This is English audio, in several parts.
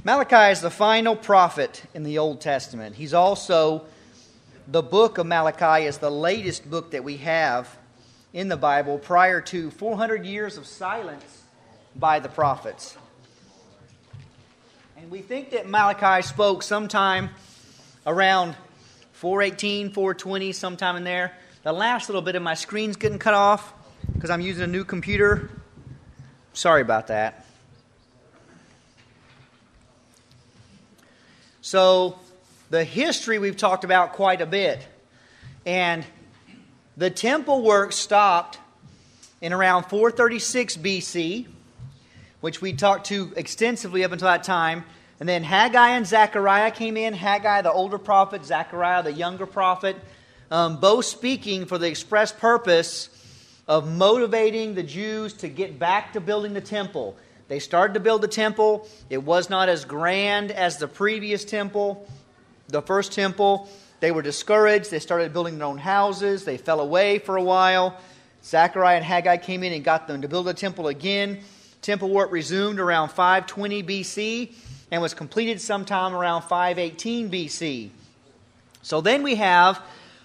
Malachi is the final prophet in the Old Testament. He's also, the book of Malachi is the latest book that we have in the Bible prior to 400 years of silence by the prophets. And we think that Malachi spoke sometime around 418, 420, sometime in there. The last little bit of my screen's getting cut off because I'm using a new computer. Sorry about that. So, the history we've talked about quite a bit. And the temple work stopped in around 436 BC, which we talked to extensively up until that time. And then Haggai and Zechariah came in. Haggai, the older prophet, Zechariah, the younger prophet, both speaking for the express purpose of motivating the Jews to get back to building the temple. They started to build the temple. It was not as grand as the previous temple, the first temple. They were discouraged. They started building their own houses. They fell away for a while. Zechariah and Haggai came in and got them to build the temple again. Temple work resumed around 520 BC and was completed sometime around 518 BC. So then we have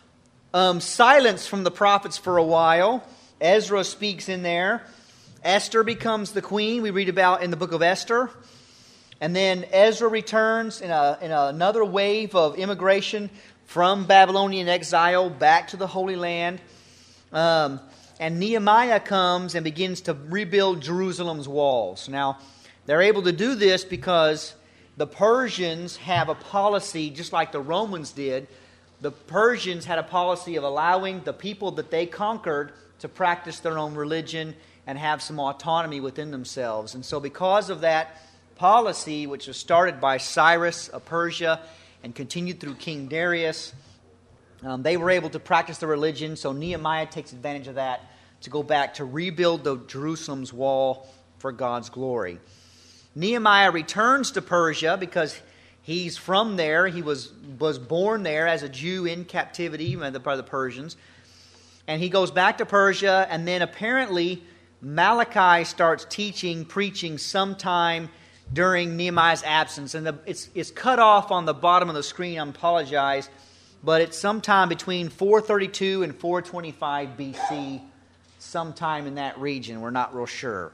silence from the prophets for a while. Ezra speaks in there. Esther becomes the queen we read about in the book of Esther. And then Ezra returns in another wave of immigration from Babylonian exile back to the Holy Land. And Nehemiah comes and begins to rebuild Jerusalem's walls. Now, they're able to do this because the Persians have a policy, just like the Romans did. The Persians had a policy of allowing the people that they conquered to practice their own religion and have some autonomy within themselves. And so because of that policy, which was started by Cyrus of Persia and continued through King Darius, they were able to practice their religion. So Nehemiah takes advantage of that to go back to rebuild the Jerusalem's wall for God's glory. Nehemiah returns to Persia because he's from there. He was born there as a Jew in captivity by the Persians. And he goes back to Persia, and then apparently Malachi starts teaching, preaching sometime during Nehemiah's absence. And it's cut off on the bottom of the screen, I apologize. But it's sometime between 432 and 425 BC, sometime in that region. We're not real sure.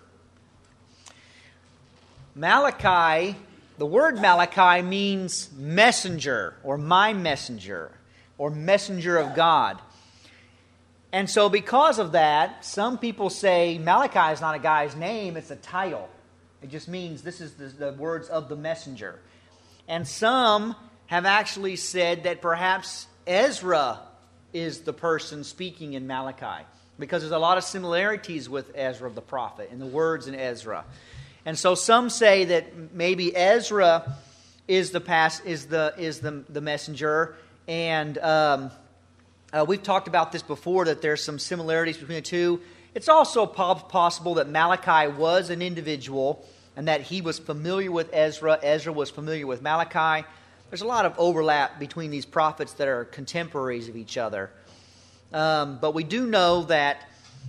Malachi, the word Malachi means messenger, or my messenger, or messenger of God. And so because of that, some people say Malachi is not a guy's name, it's a title. It just means this is the words of the messenger. And some have actually said that perhaps Ezra is the person speaking in Malachi, because there's a lot of similarities with Ezra the prophet in the words in Ezra. And so some say that maybe Ezra is the messenger, and we've talked about this before, that there's some similarities between the two. It's also possible that Malachi was an individual and that he was familiar with Ezra. Ezra was familiar with Malachi. There's a lot of overlap between these prophets that are contemporaries of each other. But we do know that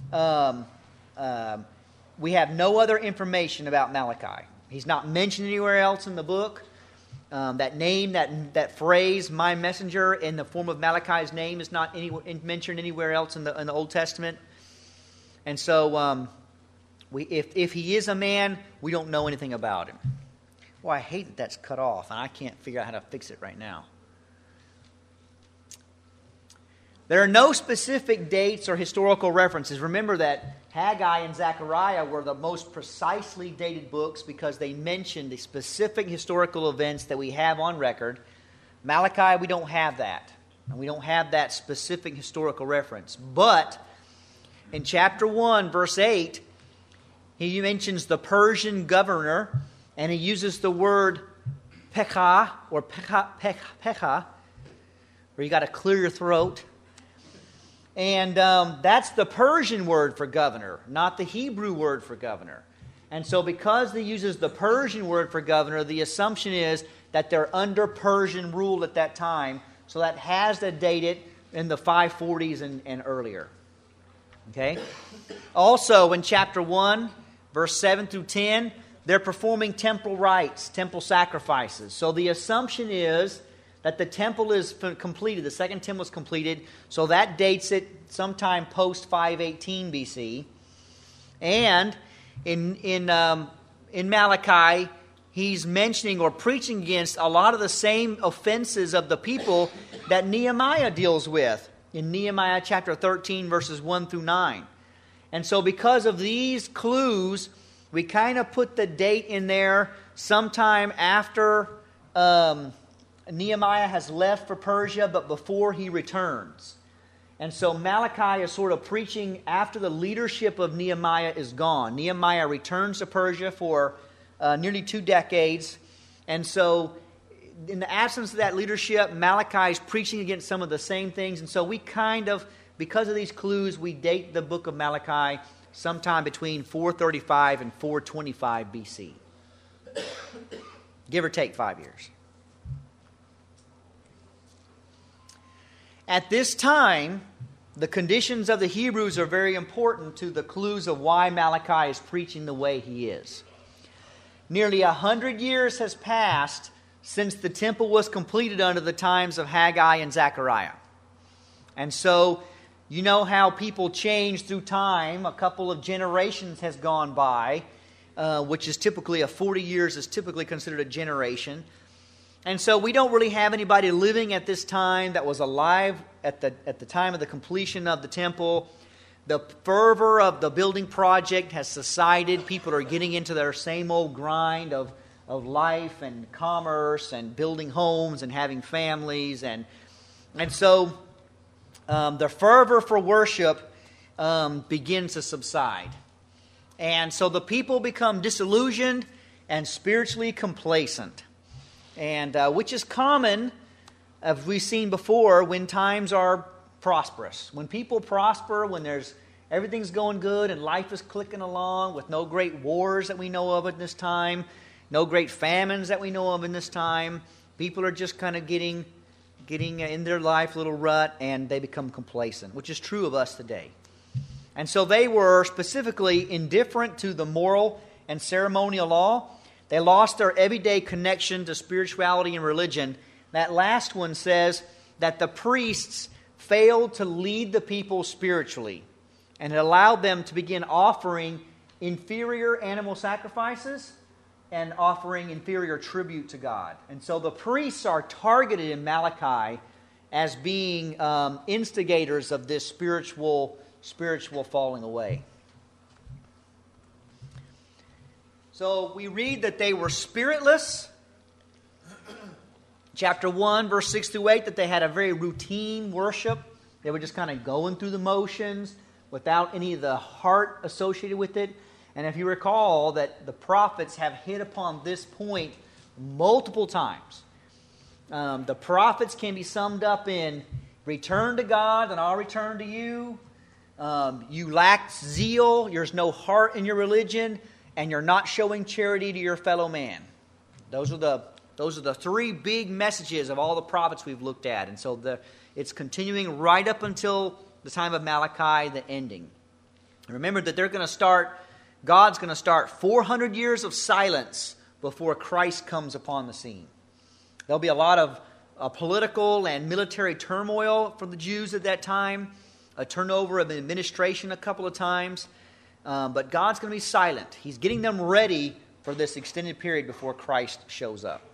we have no other information about Malachi. He's not mentioned anywhere else in the book. That name, that phrase, my messenger, in the form of Malachi's name is not mentioned anywhere else in the Old Testament. And so, if he is a man, we don't know anything about him. Well, I hate that that's cut off, and I can't figure out how to fix it right now. There are no specific dates or historical references. Remember that Haggai and Zechariah were the most precisely dated books because they mentioned the specific historical events that we have on record. Malachi, we don't have that. And we don't have that specific historical reference. But in chapter 1, verse 8, he mentions the Persian governor, and he uses the word Pekah, or Pekah, where you got to clear your throat. And that's the Persian word for governor, not the Hebrew word for governor. And so because he uses the Persian word for governor, the assumption is that they're under Persian rule at that time. So that has to date it in the 540s and earlier. Okay? Also in chapter 1, verse 7 through 10, they're performing temple rites, temple sacrifices. So the assumption is that the temple is completed, the second temple is completed, so that dates it sometime post 518 BC. And in Malachi, he's mentioning or preaching against a lot of the same offenses of the people that Nehemiah deals with in Nehemiah chapter 13, verses 1 through 9. And so because of these clues, we kind of put the date in there sometime after Nehemiah has left for Persia, but before he returns. And so Malachi is sort of preaching after the leadership of Nehemiah is gone. Nehemiah returns to Persia for nearly 2 decades. And so in the absence of that leadership, Malachi is preaching against some of the same things. And so we kind of, because of these clues, we date the book of Malachi sometime between 435 and 425 BC. Give or take 5 years. At this time, the conditions of the Hebrews are very important to the clues of why Malachi is preaching the way he is. Nearly 100 years has passed since the temple was completed under the times of Haggai and Zechariah. And so, you know how people change through time. A couple of generations has gone by, which is typically 40 years is typically considered a generation. And so we don't really have anybody living at this time that was alive at the time of the completion of the temple. The fervor of the building project has subsided. People are getting into their same old grind of life and commerce and building homes and having families. And so the fervor for worship begins to subside. And so the people become disillusioned and spiritually complacent. And which is common, as we've seen before, when times are prosperous. When people prosper, when everything's going good and life is clicking along with no great wars that we know of at this time, no great famines that we know of in this time, people are just kind of getting in their life a little rut, and they become complacent, which is true of us today. And so they were specifically indifferent to the moral and ceremonial law. They lost their everyday connection to spirituality and religion. That last one says that the priests failed to lead the people spiritually, and it allowed them to begin offering inferior animal sacrifices and offering inferior tribute to God. And so the priests are targeted in Malachi as being instigators of this spiritual falling away. So we read that they were spiritless. Chapter 1, verse 6 through 8, that they had a very routine worship. They were just kind of going through the motions without any of the heart associated with it. And if you recall that the prophets have hit upon this point multiple times. The prophets can be summed up in, return to God and I'll return to you. You lack zeal, there's no heart in your religion, and you're not showing charity to your fellow man. Those are the 3 big messages of all the prophets we've looked at. And so it's continuing right up until the time of Malachi, the ending. Remember that God's going to start 400 years of silence before Christ comes upon the scene. There'll be a lot of political and military turmoil for the Jews at that time, a turnover of administration a couple of times. But God's going to be silent. He's getting them ready for this extended period before Christ shows up.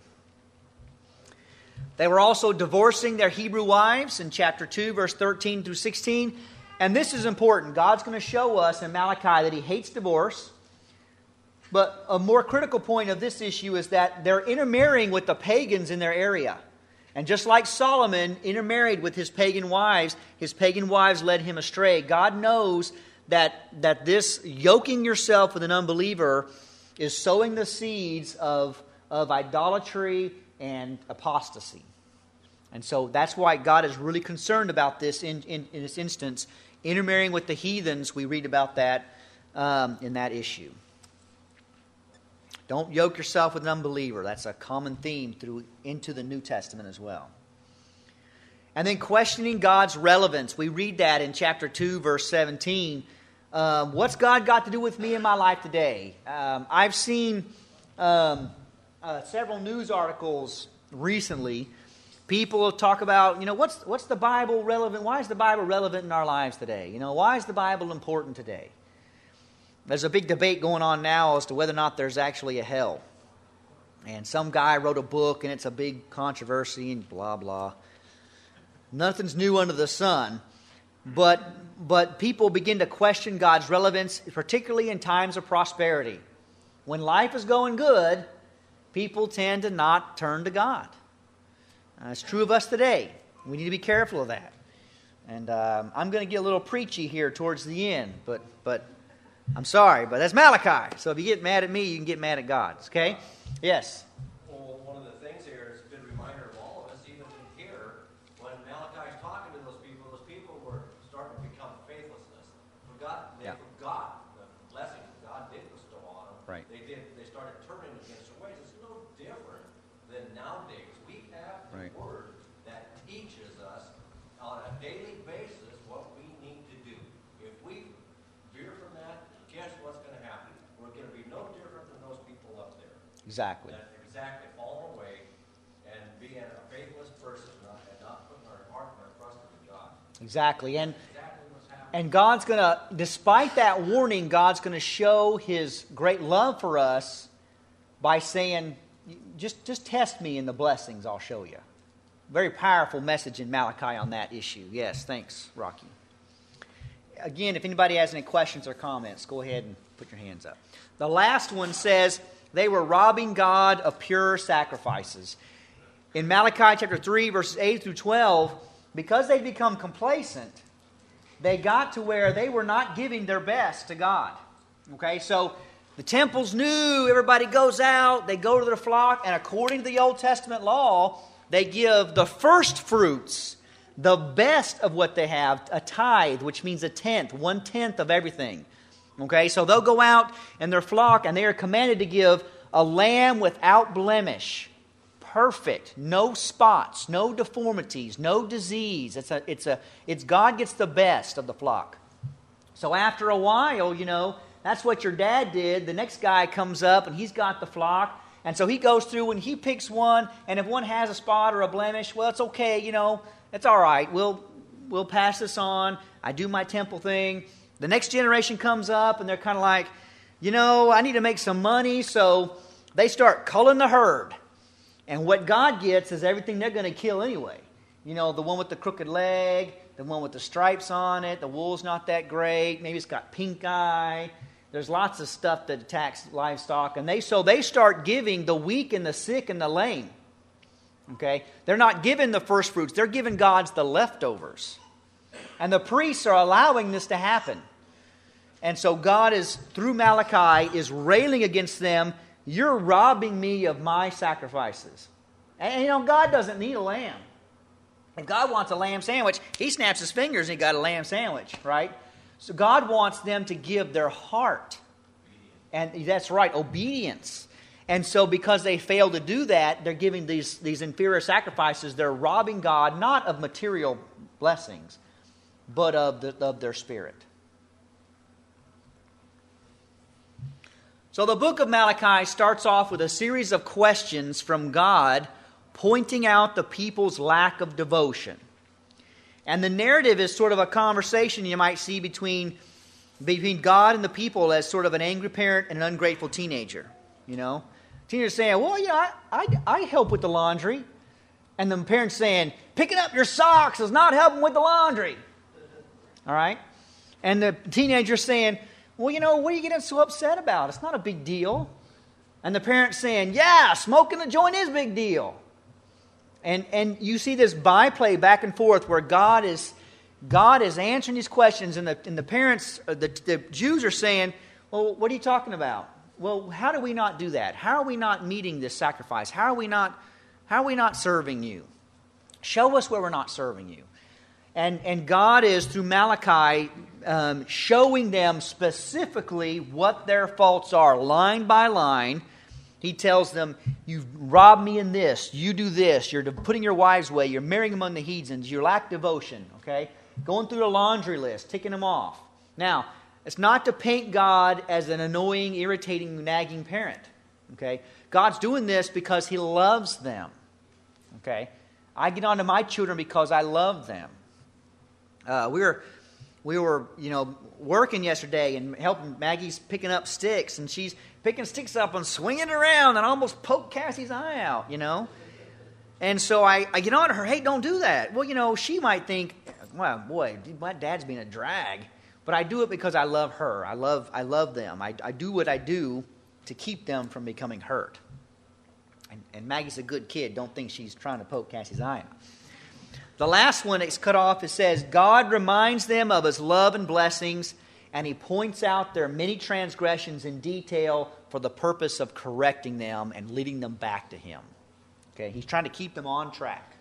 They were also divorcing their Hebrew wives in chapter 2, verse 13 through 16. And this is important. God's going to show us in Malachi that he hates divorce. But a more critical point of this issue is that they're intermarrying with the pagans in their area. And just like Solomon intermarried with his pagan wives led him astray. God knows that this yoking yourself with an unbeliever is sowing the seeds of idolatry and apostasy. And so that's why God is really concerned about this in this instance. Intermarrying with the heathens, we read about that in that issue. Don't yoke yourself with an unbeliever. That's a common theme into the New Testament as well. And then questioning God's relevance. We read that in chapter 2, verse 17. What's God got to do with me in my life today? I've seen several news articles recently. People talk about, what's the Bible relevant? Why is the Bible relevant in our lives today? Why is the Bible important today? There's a big debate going on now as to whether or not there's actually a hell. And some guy wrote a book, and it's a big controversy, and blah, blah. Nothing's new under the sun. But people begin to question God's relevance, particularly in times of prosperity. When life is going good, people tend to not turn to God. It's true of us today. We need to be careful of that. And I'm going to get a little preachy here towards the end, but I'm sorry, but that's Malachi. So if you get mad at me, you can get mad at God. Okay? Yes? Well, one of the things here is a good reminder of all of us, even here, when Malachi's talking to those people were starting to become faithlessness. They forgot the blessings God did bestow on them. Right. They started turning against their ways. It's no different than nowadays. We have the Word that teaches us on a daily basis what we need to do. If we veer from that, guess what's going to happen? We're going to be no different than those people up there. Exactly. Exactly. Falling away and being a faithless person and not putting our heart and our trust in God. Exactly. And Exactly what's happening. And God's going to, despite that warning, God's going to show His great love for us by saying, just test me in the blessings I'll show you. Very powerful message in Malachi on that issue. Yes, thanks, Rocky. Again, if anybody has any questions or comments, go ahead and put your hands up. The last one says, they were robbing God of pure sacrifices. In Malachi chapter 3, verses 8 through 12, because they'd become complacent, they got to where they were not giving their best to God. Okay, so the temple's new, everybody goes out, they go to their flock, and according to the Old Testament law, they give the first fruits, the best of what they have, a tithe, which means a tenth, 1/10 of everything. Okay, so they'll go out in their flock, and they are commanded to give a lamb without blemish, perfect, no spots, no deformities, no disease. It's God gets the best of the flock. So after a while, that's what your dad did. The next guy comes up, and he's got the flock. And so he goes through and he picks one, and if one has a spot or a blemish, well, it's okay, it's all right. We'll pass this on. I do my temple thing. The next generation comes up, and they're kind of like, I need to make some money, so they start culling the herd. And what God gets is everything they're going to kill anyway. The one with the crooked leg, the one with the stripes on it, the wool's not that great, maybe it's got pink eye. There's lots of stuff that attacks livestock. And they start giving the weak and the sick and the lame. Okay? They're not giving the first fruits. They're giving God's the leftovers. And the priests are allowing this to happen. And so God is, through Malachi, is railing against them. You're robbing me of my sacrifices. And God doesn't need a lamb. If God wants a lamb sandwich, He snaps His fingers and He got a lamb sandwich, right? So God wants them to give their heart. And that's right, obedience. And so because they fail to do that, they're giving these inferior sacrifices. They're robbing God not of material blessings, but of their spirit. So the book of Malachi starts off with a series of questions from God pointing out the people's lack of devotion. And the narrative is sort of a conversation you might see between God and the people as sort of an angry parent and an ungrateful teenager. Teenager's saying, well, I help with the laundry. And the parent's saying, picking up your socks is not helping with the laundry. All right? And the teenager's saying, well, what are you getting so upset about? It's not a big deal. And the parent's saying, yeah, smoking the joint is a big deal. And you see this byplay back and forth where God is answering these questions, and the parents, the Jews are saying, well, what are you talking about? Well, how do we not do that? How are we not meeting this sacrifice? How are we not serving you? Show us where we're not serving you. And God is, through Malachi, showing them specifically what their faults are, line by line. He tells them, you've robbed me in this, you do this, you're putting your wives away, you're marrying among the heathens, you lack devotion, okay? Going through a laundry list, ticking them off. Now, It's not to paint God as an annoying, irritating, nagging parent. Okay? God's doing this because He loves them. Okay? I get on to my children because I love them. We were, working yesterday and helping. Maggie's picking up sticks, and she's picking sticks up and swinging it around and almost poked Cassie's eye out, And so I get on to her, hey, don't do that. Well, she might think, well, boy, my dad's being a drag. But I do it because I love her. I love them. I do what I do to keep them from becoming hurt. And Maggie's a good kid. Don't think she's trying to poke Cassie's eye out. The last one that's cut off, it says, God reminds them of His love and blessings, and He points out their many transgressions in detail for the purpose of correcting them and leading them back to Him. Okay, He's trying to keep them on track.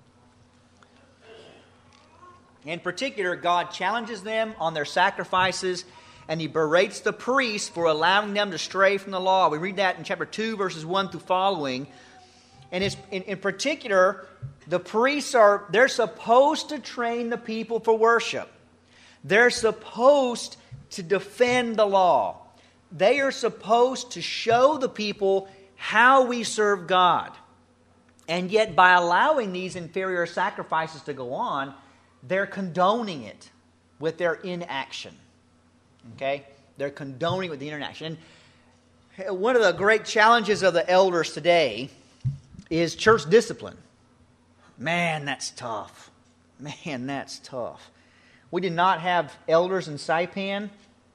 In particular, God challenges them on their sacrifices, and He berates the priests for allowing them to stray from the law. We read that in chapter 2, verses 1 through following. And it's, in particular, the priests they're supposed to train the people for worship. They're supposed to defend the law. They are supposed to show the people how we serve God. And yet, by allowing these inferior sacrifices to go on, they're condoning it with their inaction. Okay? They're condoning it with the inaction. And one of the great challenges of the elders today is church discipline. Man, that's tough. Man, that's tough. We did not have elders in Saipan.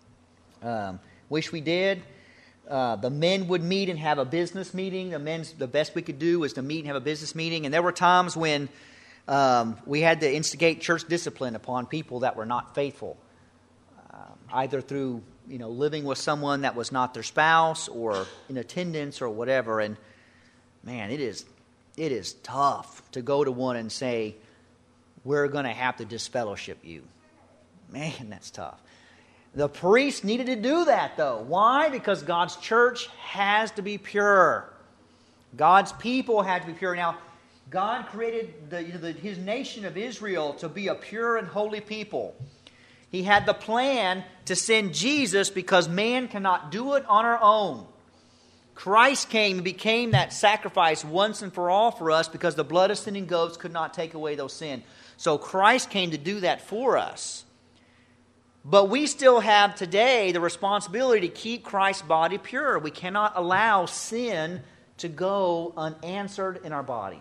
Wish we did. The men would meet and have a business meeting. The best we could do was to meet and have a business meeting. And there were times when we had to instigate church discipline upon people that were not faithful, either through living with someone that was not their spouse or in attendance or whatever. And man, it is tough to go to one and say, we're going to have to disfellowship you. Man, that's tough. The priest needed to do that, though. Why? Because God's church has to be pure. God's people had to be pure. Now, God created His nation of Israel to be a pure and holy people. He had the plan to send Jesus because man cannot do it on our own. Christ came and became that sacrifice once and for all for us because the blood of sinning goats could not take away those sins. So Christ came to do that for us. But we still have today the responsibility to keep Christ's body pure. We cannot allow sin to go unanswered in our body.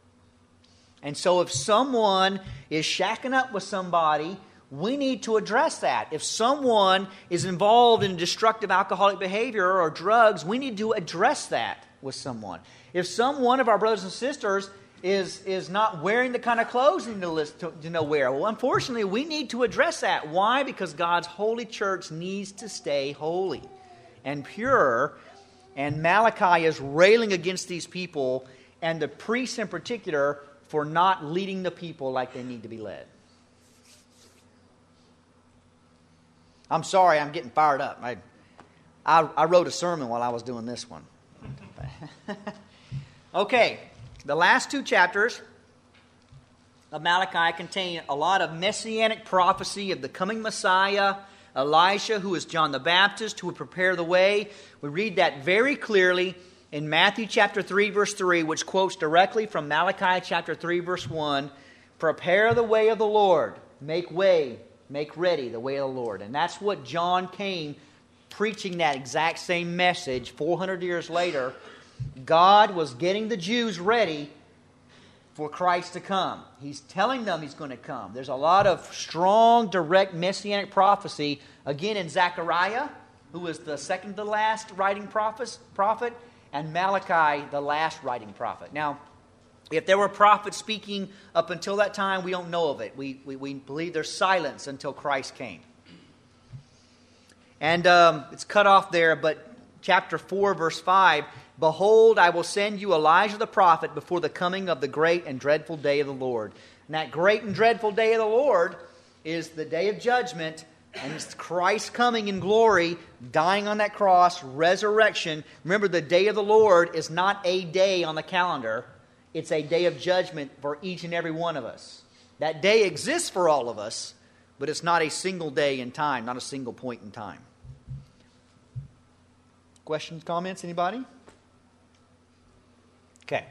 And so if someone is shacking up with somebody, we need to address that. If someone is involved in destructive alcoholic behavior or drugs, we need to address that with someone. If one of our brothers and sisters is not wearing the kind of clothes we need to wear, well, unfortunately, we need to address that. Why? Because God's holy church needs to stay holy and pure. And Malachi is railing against these people, and the priests in particular, for not leading the people like they need to be led. I'm sorry, I'm getting fired up. I wrote a sermon while I was doing this one. Okay, the last two chapters of Malachi contain a lot of messianic prophecy of the coming Messiah, Elisha, who is John the Baptist, who would prepare the way. We read that very clearly in Matthew chapter 3, verse 3, which quotes directly from Malachi chapter 3, verse 1, "Prepare the way of the Lord, make ready the way of the Lord." And that's what John came preaching, that exact same message 400 years later. God was getting the Jews ready for Christ to come. He's telling them He's going to come. There's a lot of strong, direct messianic prophecy. Again, in Zechariah, who was the second to last writing prophet, and Malachi, the last writing prophet. Now, if there were prophets speaking up until that time, we don't know of it. We believe there's silence until Christ came. And it's cut off there, but chapter 4, verse 5, "Behold, I will send you Elijah the prophet before the coming of the great and dreadful day of the Lord." And that great and dreadful day of the Lord is the day of judgment, and it's Christ coming in glory, dying on that cross, resurrection. Remember, the day of the Lord is not a day on the calendar. It's a day of judgment for each and every one of us. That day exists for all of us, But it's not a single day in time, not a single point in time. Questions, comments, anybody? Okay.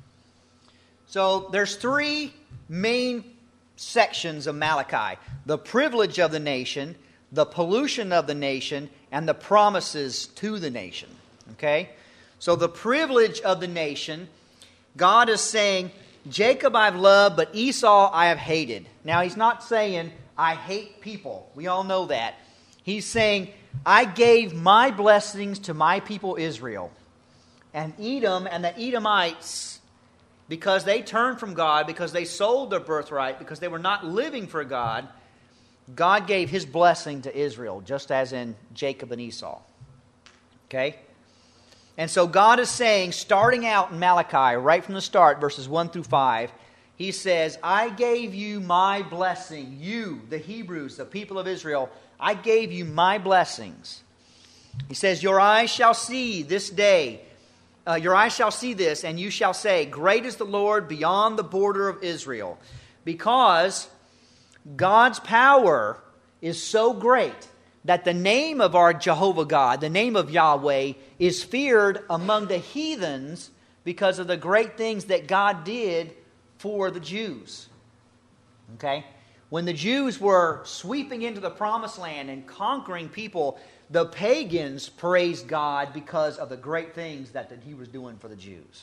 So there's three main sections of Malachi: the privilege of the nation, the pollution of the nation, and the promises to the nation. Okay? So the privilege of the nation, God is saying, Jacob I've loved, but Esau I have hated. Now he's not saying, I hate people. We all know that. He's saying, I gave my blessings to my people Israel. And Edom and the Edomites, because they turned from God, because they sold their birthright, because they were not living for God, God gave His blessing to Israel, just as in Jacob and Esau. Okay? And so God is saying, starting out in Malachi, right from the start, verses 1 through 5, He says, I gave you my blessing. You, the Hebrews, the people of Israel, I gave you my blessings. He says, your eyes shall see this day. Your eyes shall see this, and you shall say, great is the Lord beyond the border of Israel. Because God's power is so great that the name of our Jehovah God, the name of Yahweh, is feared among the heathens because of the great things that God did for the Jews. Okay? When the Jews were sweeping into the promised land and conquering people, the pagans praised God because of the great things that He was doing for the Jews.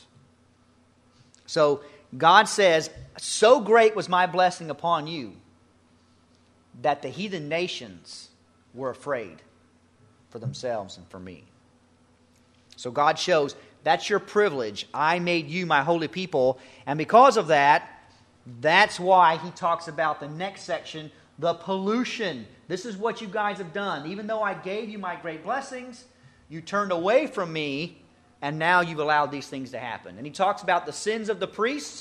So God says, so great was my blessing upon you that the heathen nations were afraid for themselves and for me. So God shows, that's your privilege. I made you my holy people. And because of that, that's why He talks about the next section, the pollution. This is what you guys have done. Even though I gave you my great blessings, you turned away from me, and now you've allowed these things to happen. And He talks about the sins of the priests.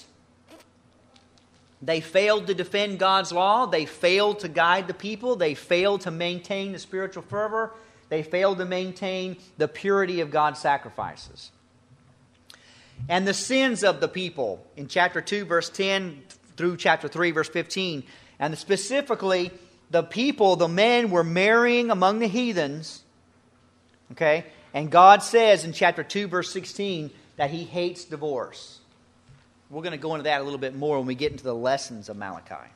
They failed to defend God's law. They failed to guide the people. They failed to maintain the spiritual fervor. They failed to maintain the purity of God's sacrifices. And the sins of the people in chapter 2, verse 10 through chapter 3, verse 15. And specifically, the people, the men, were marrying among the heathens. Okay? And God says in chapter 2, verse 16, that He hates divorce. We're going to go into that a little bit more when we get into the lessons of Malachi.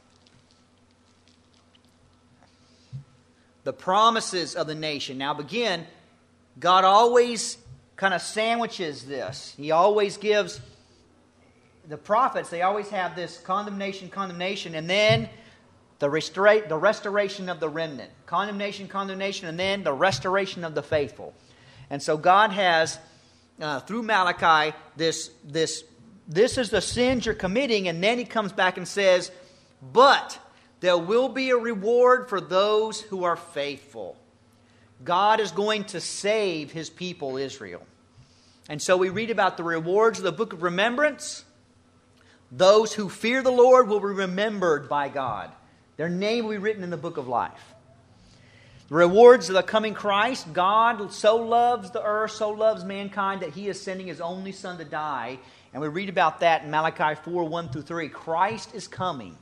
The promises of the nation. Now begin, God always kind of sandwiches this. He always gives the prophets, they always have this condemnation, and then the restoration of the remnant. Condemnation, and then the restoration of the faithful. And so God has, through Malachi, this is the sins you're committing, and then He comes back and says, but there will be a reward for those who are faithful. God is going to save His people, Israel. And so we read about the rewards of the book of remembrance. Those who fear the Lord will be remembered by God. Their name will be written in the book of life. The rewards of the coming Christ. God so loves the earth, so loves mankind, that He is sending His only Son to die. And we read about that in Malachi 4, 1 through 3. Christ is coming.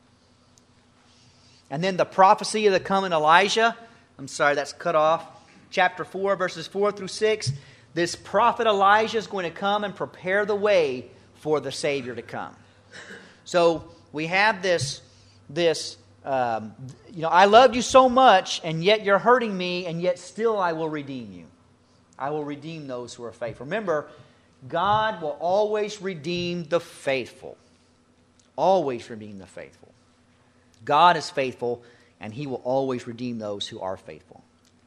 And then the prophecy of the coming Elijah. I'm sorry, that's cut off. Chapter 4, verses 4 through 6. This prophet Elijah is going to come and prepare the way for the Savior to come. So we have this I loved you so much, and yet you're hurting me, and yet still I will redeem you. I will redeem those who are faithful. Remember, God will always redeem the faithful. Always redeem the faithful. God is faithful, and He will always redeem those who are faithful.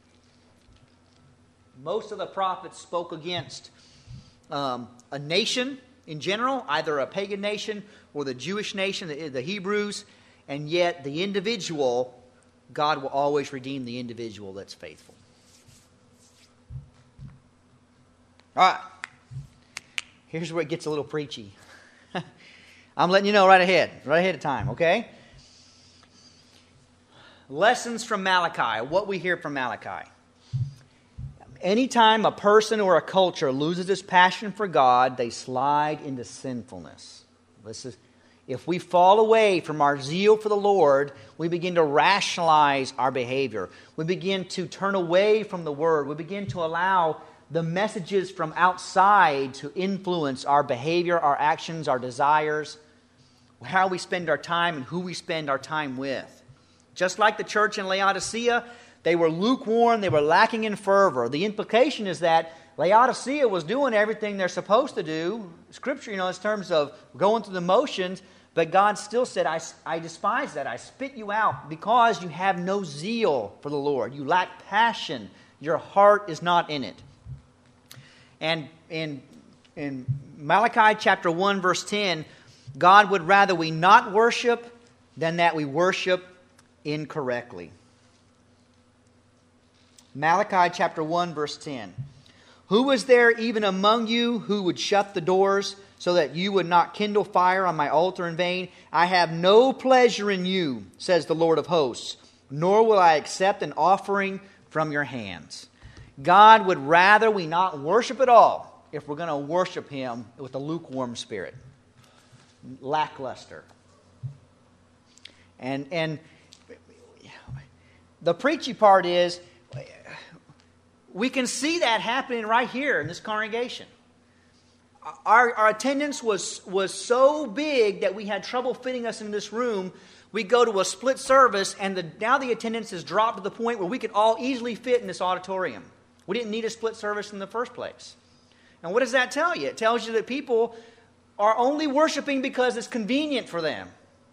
Most of the prophets spoke against a nation in general, either a pagan nation or the Jewish nation, the Hebrews, and yet the individual, God will always redeem the individual that's faithful. All right. Here's where it gets a little preachy. I'm letting you know right ahead of time, okay? Lessons from Malachi, what we hear from Malachi. Anytime a person or a culture loses its passion for God, they slide into sinfulness. If we fall away from our zeal for the Lord, we begin to rationalize our behavior. We begin to turn away from the Word. We begin to allow the messages from outside to influence our behavior, our actions, our desires, how we spend our time, and who we spend our time with. Just like the church in Laodicea, they were lukewarm, they were lacking in fervor. The implication is that Laodicea was doing everything they're supposed to do. Scripture, in terms of going through the motions, but God still said, I despise that. I spit you out because you have no zeal for the Lord. You lack passion. Your heart is not in it. And in Malachi chapter 1, verse 10, God would rather we not worship than that we worship incorrectly. Malachi chapter 1, verse 10. Who was there even among you who would shut the doors so that you would not kindle fire on my altar in vain? I have no pleasure in you, says the Lord of hosts, nor will I accept an offering from your hands. God would rather we not worship at all if we're going to worship Him with a lukewarm spirit. Lackluster. And the preachy part is, we can see that happening right here in this congregation. Our attendance was so big that we had trouble fitting us in this room. We go to a split service, and now the attendance has dropped to the point where we could all easily fit in this auditorium. We didn't need a split service in the first place. And what does that tell you? It tells you that people are only worshiping because it's convenient for them.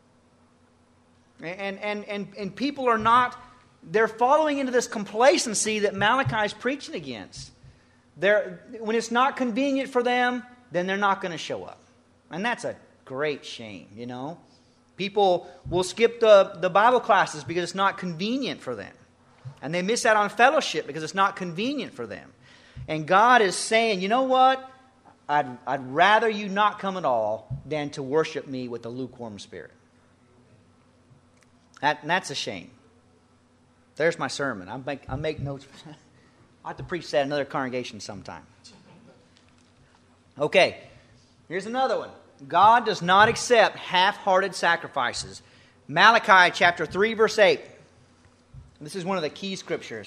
And people are not... They're following into this complacency that Malachi is preaching against. When it's not convenient for them, then they're not going to show up. And that's a great shame, People will skip the Bible classes because it's not convenient for them. And they miss out on fellowship because it's not convenient for them. And God is saying, you know what? I'd rather you not come at all than to worship me with a lukewarm spirit. That's a shame. There's my sermon. I make notes. I'll have to preach that in another congregation sometime. Okay, here's another one. God does not accept half-hearted sacrifices. Malachi chapter 3, verse 8. This is one of the key scriptures.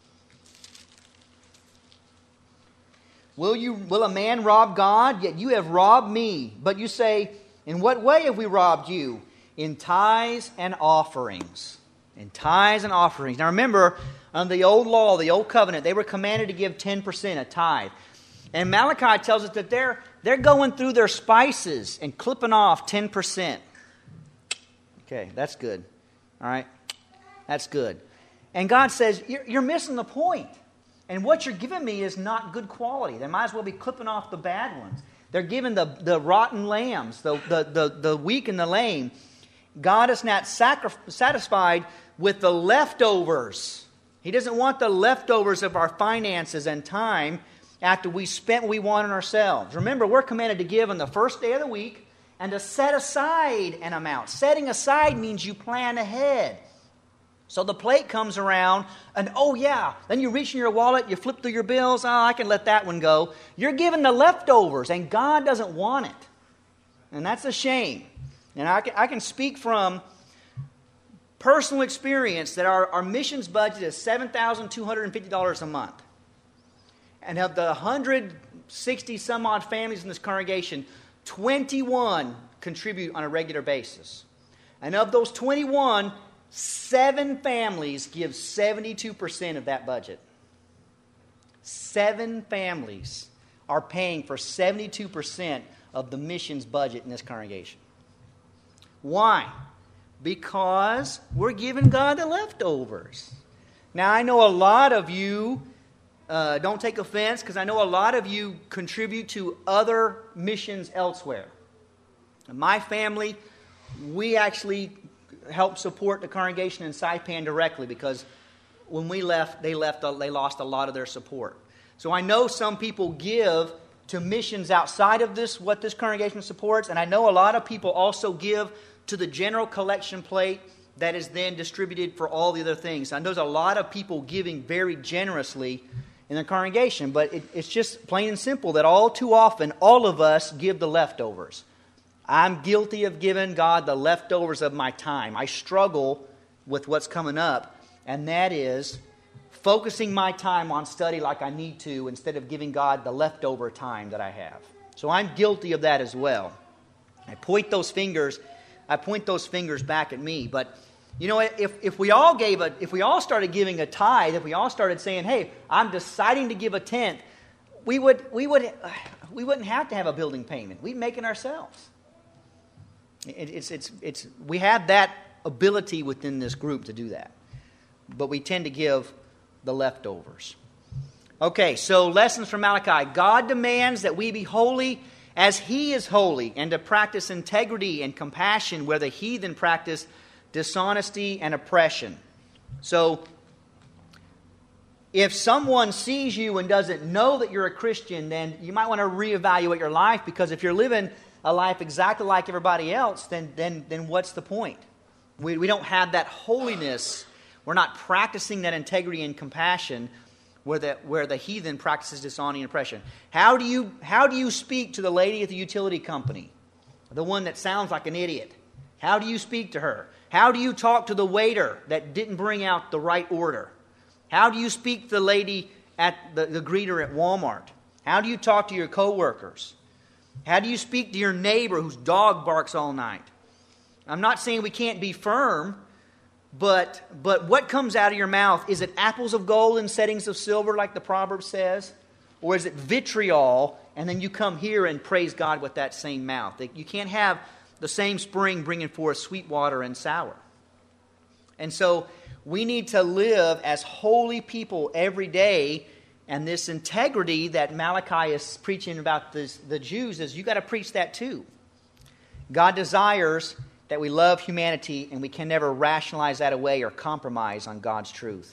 Will a man rob God? Yet you have robbed me. But you say, in what way have we robbed you? In tithes and offerings. In tithes and offerings. Now remember, under the old law, the old covenant, they were commanded to give 10%, a tithe. And Malachi tells us that they're going through their spices and clipping off 10%. Okay, that's good. All right, that's good. And God says, you're missing the point. And what you're giving me is not good quality. They might as well be clipping off the bad ones. They're giving the rotten lambs, the weak and the lame. God is not satisfied with the leftovers. He doesn't want the leftovers of our finances and time after we spent what we want on ourselves. Remember, we're commanded to give on the first day of the week and to set aside an amount. Setting aside means you plan ahead. So the plate comes around and, then you reach in your wallet, you flip through your bills, I can let that one go. You're giving the leftovers, and God doesn't want it. And that's a shame. And I can speak from personal experience that our missions budget is $7,250 a month. And of the 160 some odd families in this congregation, 21 contribute on a regular basis. And of those 21, 7 families give 72% of that budget. 7 families are paying for 72% of the missions budget in this congregation. Why? Because we're giving God the leftovers. Now, I know a lot of you, don't take offense, because I know a lot of you contribute to other missions elsewhere. In my family, we actually help support the congregation in Saipan directly, because when we left, they lost a lot of their support. So I know some people give to missions outside of what this congregation supports, and I know a lot of people also give to the general collection plate that is then distributed for all the other things. And there's a lot of people giving very generously in the congregation, but it's just plain and simple that all too often, all of us give the leftovers. I'm guilty of giving God the leftovers of my time. I struggle with what's coming up, and that is focusing my time on study like I need to instead of giving God the leftover time that I have. So I'm guilty of that as well. I point those fingers back at me. But you know, if we all started giving a tithe, if we all started saying, "Hey, I'm deciding to give a tenth," we wouldn't have to have a building payment. We'd make it ourselves. We have that ability within this group to do that, but we tend to give the leftovers. Okay, so lessons from Malachi. God demands that we be holy as He is holy, and to practice integrity and compassion where the heathen practice dishonesty and oppression. So, if someone sees you and doesn't know that you're a Christian, then you might want to reevaluate your life, because if you're living a life exactly like everybody else, then what's the point? We don't have that holiness. We're not practicing that integrity and compassion where the heathen practices dishonesty and oppression. How do you speak to the lady at the utility company, the one that sounds like an idiot? How do you speak to her? How do you talk to the waiter that didn't bring out the right order? How do you speak to the lady at the greeter at Walmart? How do you talk to your coworkers? How do you speak to your neighbor whose dog barks all night? I'm not saying we can't be firm, but what comes out of your mouth? Is it apples of gold in settings of silver, like the proverb says? Or is it vitriol, and then you come here and praise God with that same mouth? You can't have the same spring bringing forth sweet water and sour. And so we need to live as holy people every day. And this integrity that Malachi is preaching about the Jews is, you got to preach that too. God desires that we love humanity, and we can never rationalize that away or compromise on God's truth.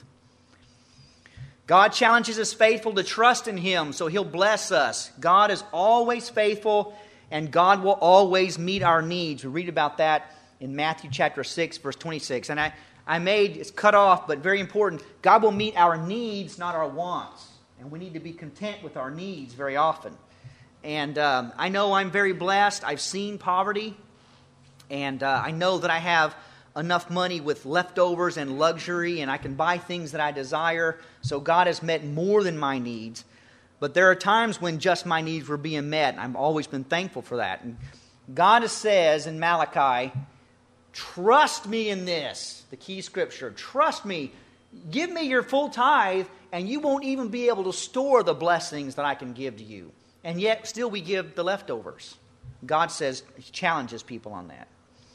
God challenges us faithful to trust in Him, so He'll bless us. God is always faithful, and God will always meet our needs. We read about that in Matthew chapter 6, verse 26. And it's cut off, but very important. God will meet our needs, not our wants. And we need to be content with our needs very often. And I know I'm very blessed. I've seen poverty. And I know that I have enough money with leftovers and luxury, and I can buy things that I desire. So God has met more than my needs. But there are times when just my needs were being met, and I've always been thankful for that. And God says in Malachi, trust me in this, the key scripture. Trust me. Give me your full tithe, and you won't even be able to store the blessings that I can give to you. And yet, still we give the leftovers. God says, He challenges people on that.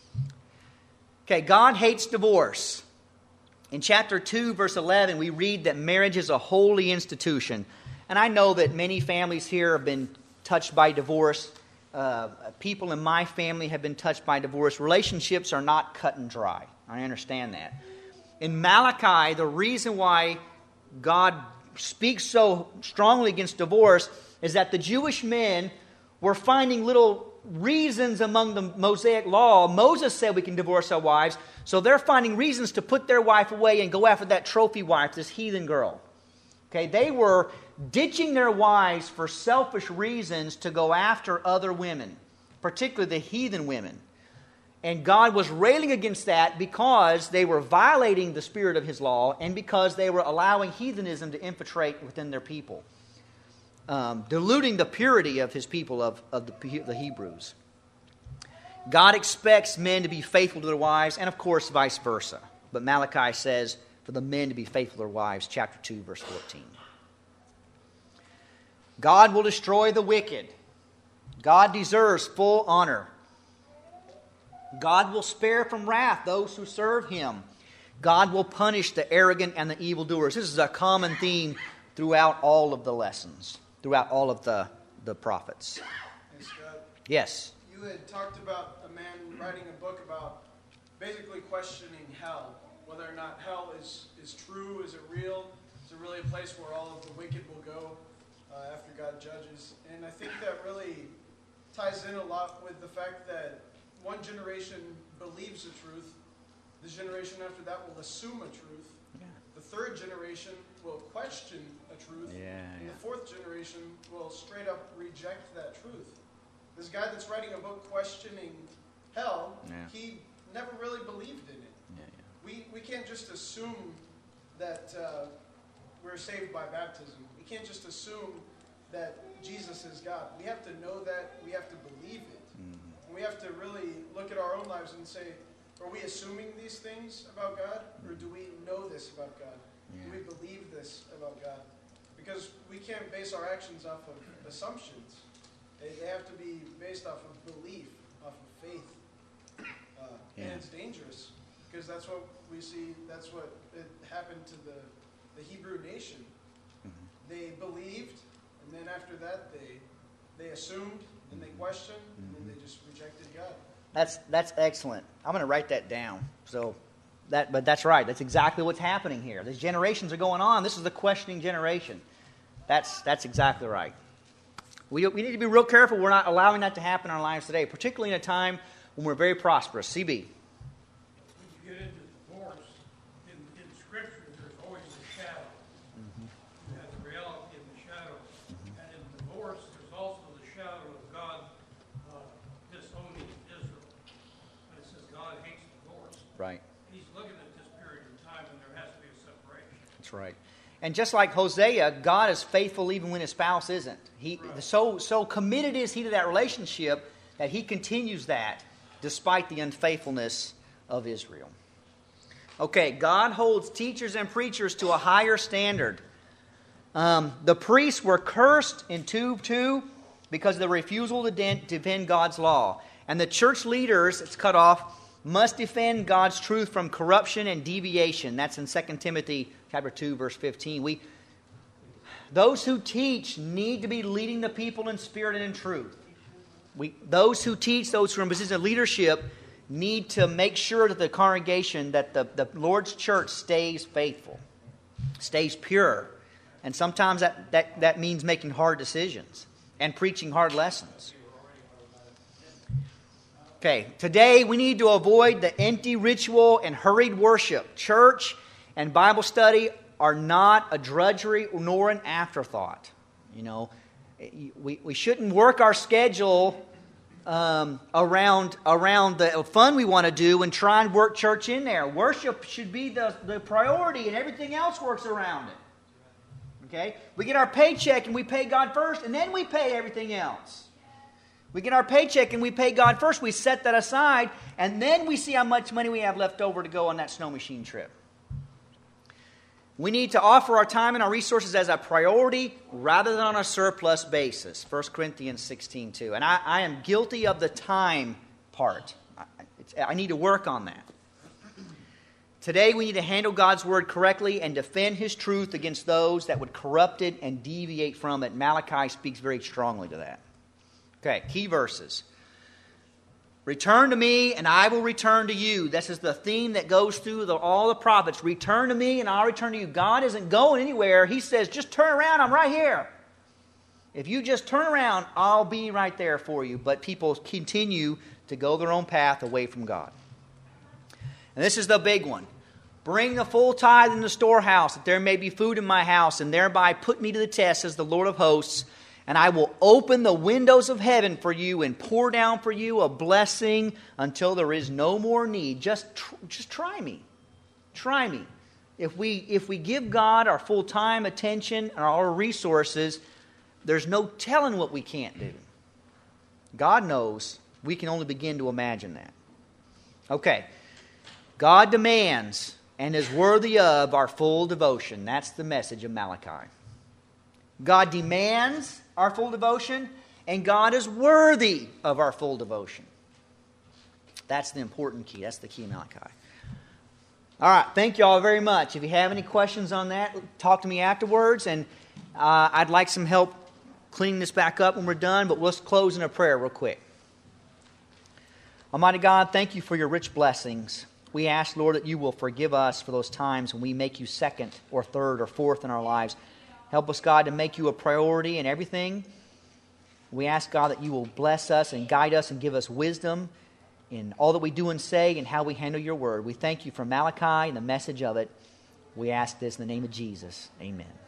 Okay, God hates divorce. In chapter 2, verse 11, we read that marriage is a holy institution. And I know that many families here have been touched by divorce. People in my family have been touched by divorce. Relationships are not cut and dry. I understand that. In Malachi, the reason why God speaks so strongly against divorce is that the Jewish men were finding little reasons among the Mosaic law. Moses said we can divorce our wives, so they're finding reasons to put their wife away and go after that trophy wife, this heathen girl. Okay, they were ditching their wives for selfish reasons to go after other women, particularly the heathen women. And God was railing against that because they were violating the spirit of His law and because they were allowing heathenism to infiltrate within their people, diluting the purity of His people, of the Hebrews. God expects men to be faithful to their wives, and of course vice versa. But Malachi says for the men to be faithful to their wives, chapter 2, verse 14. God will destroy the wicked. God deserves full honor. God will spare from wrath those who serve Him. God will punish the arrogant and the evildoers. This is a common theme throughout all of the lessons, throughout all of the prophets. Hey, Scott. Yes. You had talked about a man writing a book about basically questioning hell, whether or not hell is true, is it real, is it really a place where all of the wicked will go after God judges. And I think that really ties in a lot with the fact that one generation believes the truth, the generation after that will assume a truth, the third generation will question a truth, and the fourth generation will straight up reject that truth. This guy that's writing a book questioning hell, Yeah. he never really believed in it. Yeah. We can't just assume that we're saved by baptism. We can't just assume that Jesus is God. We have to know that. We have to believe it. Mm-hmm. And we have to really look at our own lives and say, are we assuming these things about God? Or do we know this about God? Yeah. Do we believe this about God? Because we can't base our actions off of assumptions. They have to be based off of belief, off of faith. Yeah. And it's dangerous. Because that's what we see, that's what it happened to the Hebrew nation. Mm-hmm. They believed, and then after that they assumed, and they questioned, and then they just rejected God. That's excellent. I'm going to write that down. But that's right. That's exactly what's happening here. These generations are going on. This is the questioning generation. That's exactly right. We need to be real careful we're not allowing that to happen in our lives today, particularly in a time when we're very prosperous. CB. When you get into divorce, in Scripture, there's always a shadow. Mm-hmm. You have the reality and the shadow. And in divorce, there's also the shadow of God disowning Israel. And it says God hates divorce. Right. He's looking at this period of time, and there has to be a separation. That's right. And just like Hosea, God is faithful even when his spouse isn't. So committed is he to that relationship that he continues that despite the unfaithfulness of Israel. Okay, God holds teachers and preachers to a higher standard. The priests were cursed in 2:2 because of the refusal to defend God's law. And the church leaders, it's cut off, must defend God's truth from corruption and deviation. That's in 2 Timothy chapter 2, verse 15. Those who teach need to be leading the people in spirit and in truth. Those who teach, those who are in position of leadership, need to make sure that the congregation, that the Lord's church stays faithful, stays pure. And sometimes that means making hard decisions and preaching hard lessons. Okay, today we need to avoid the empty ritual and hurried worship. Church and Bible study are not a drudgery nor an afterthought. You know, we shouldn't work our schedule around the fun we want to do and try and work church in there. Worship should be the priority, and everything else works around it. Okay, we get our paycheck and we pay God first, and then we pay everything else. We get our paycheck and we pay God first. We set that aside, and then we see how much money we have left over to go on that snow machine trip. We need to offer our time and our resources as a priority rather than on a surplus basis. 1 Corinthians 16:2. And I am guilty of the time part. I need to work on that. Today we need to handle God's word correctly and defend his truth against those that would corrupt it and deviate from it. Malachi speaks very strongly to that. Okay, key verses. Return to me and I will return to you. This is the theme that goes through all the prophets. Return to me and I'll return to you. God isn't going anywhere. He says, just turn around, I'm right here. If you just turn around, I'll be right there for you. But people continue to go their own path away from God. And this is the big one. Bring the full tithe in the storehouse, that there may be food in my house, and thereby put me to the test, says the Lord of hosts. And I will open the windows of heaven for you and pour down for you a blessing until there is no more need. Just try me. Try me. If we give God our full time, attention, and our resources, there's no telling what we can't do. God knows. We can only begin to imagine that. Okay. God demands and is worthy of our full devotion. That's the message of Malachi. God demands our full devotion, and God is worthy of our full devotion. That's the important key. That's the key of Malachi. All right, thank you all very much. If you have any questions on that, talk to me afterwards, and I'd like some help cleaning this back up when we're done, but let's close in a prayer real quick. Almighty God, thank you for your rich blessings. We ask, Lord, that you will forgive us for those times when we make you second or third or fourth in our lives. Help us, God, to make you a priority in everything. We ask, God, that you will bless us and guide us and give us wisdom in all that we do and say and how we handle your word. We thank you for Malachi and the message of it. We ask this in the name of Jesus. Amen.